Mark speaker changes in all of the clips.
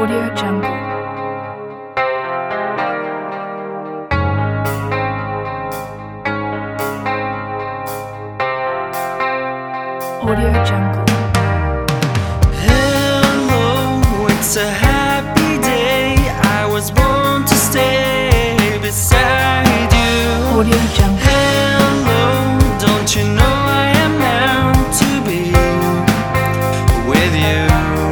Speaker 1: Audio Jungle. Audio Jungle.
Speaker 2: Hello, it's a happy day. I was born to stay beside you.
Speaker 1: Audio Jungle.
Speaker 2: Hello, don't you know I am meant to be with you?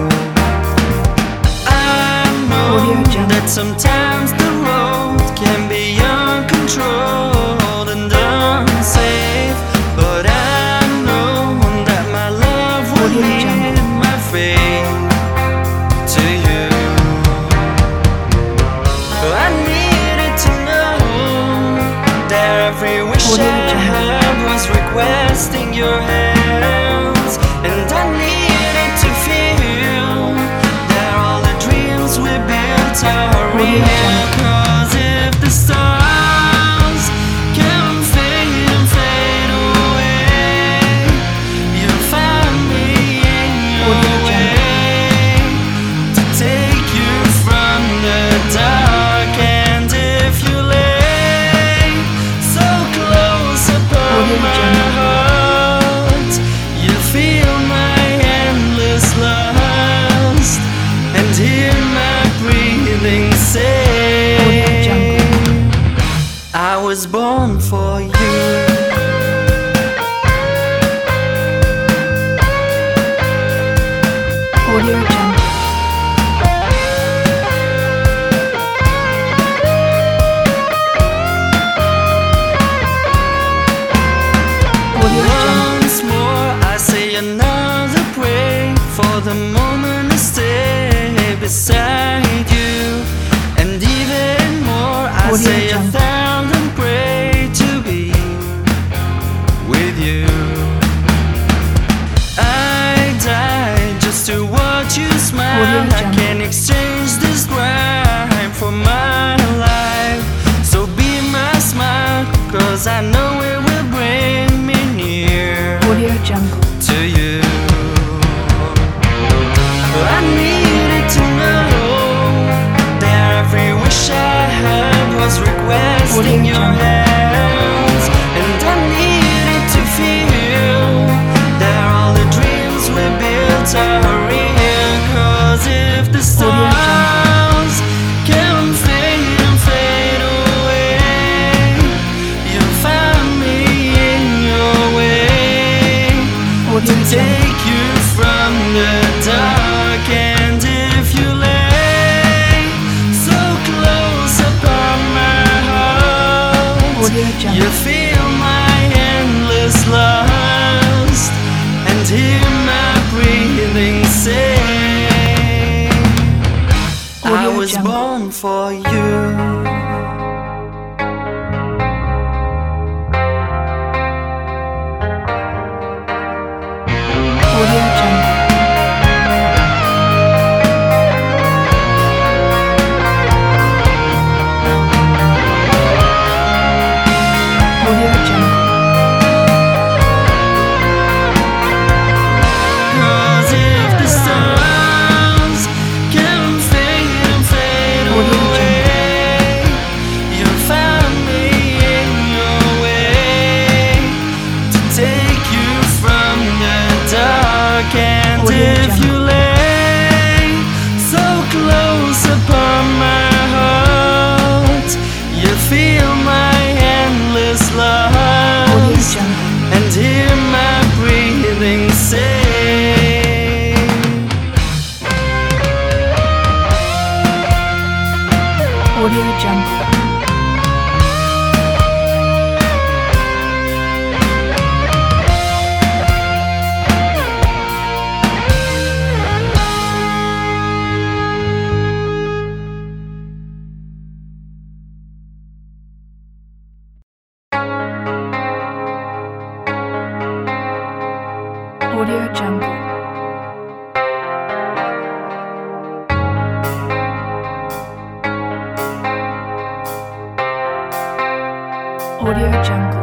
Speaker 2: I know
Speaker 1: Audio Jungle.
Speaker 2: that sometimes the road can be uncontrolled and unsafe, but I know that my love will
Speaker 1: Audio Jungle.
Speaker 2: lead my fate to you. I needed to know that every wish
Speaker 1: Audio
Speaker 2: I
Speaker 1: Jungle.
Speaker 2: had was requesting your hands, and I needed to feel that all the dreams we built are
Speaker 1: Audio
Speaker 2: real.
Speaker 1: Jungle.
Speaker 2: 'Cause if the stars can fade and fade away, you'll find me in your
Speaker 1: Audio Jungle.
Speaker 2: way to take you from the dark. And if you lay so close upon
Speaker 1: Audio
Speaker 2: my
Speaker 1: Jungle.
Speaker 2: heart, you feel my endless lust and hear my breathing say,
Speaker 1: Audio Jungle.
Speaker 2: I was born for you.
Speaker 1: Audio Jungle. Audio Jungle.
Speaker 2: Once more I say another prayer for the moment to stay beside you, and even more I
Speaker 1: Audio
Speaker 2: say a
Speaker 1: Jungle.
Speaker 2: thousand pray to be with you. I died just to watch you smile.
Speaker 1: Audio
Speaker 2: I
Speaker 1: Jungle.
Speaker 2: can't exchange this crime for my life, so be my smile, 'cause I know it will bring me near
Speaker 1: Audio Jungle.
Speaker 2: to you. I needed to know that every wish I had was requesting
Speaker 1: Audio
Speaker 2: your
Speaker 1: Jungle.
Speaker 2: hands, and I needed to feel that all the dreams we built are real. 'Cause if the
Speaker 1: Audio Jungle.
Speaker 2: stars can fade and fade away, you'll find me in your way
Speaker 1: Audio
Speaker 2: to
Speaker 1: Jungle.
Speaker 2: take you from the dark. And if you lay so close upon my heart,
Speaker 1: Audio Jungle.
Speaker 2: you feel my endless lust and hear my breathing say, I
Speaker 1: Audio
Speaker 2: was
Speaker 1: Jungle.
Speaker 2: born for you.
Speaker 1: Audio Jungle. Audio Jungle.
Speaker 2: 'Cause if the stars can fade and fade
Speaker 1: Audio
Speaker 2: away, you'll find me in your way to take you from the dark. And
Speaker 1: Audio
Speaker 2: if
Speaker 1: Jungle.
Speaker 2: you lay so close upon my heart, you feel my endless
Speaker 1: Audio
Speaker 2: lust
Speaker 1: Jungle.
Speaker 2: and hear my breathing say,
Speaker 1: Audio Jungle. Audio Jungle. Audio Jungle.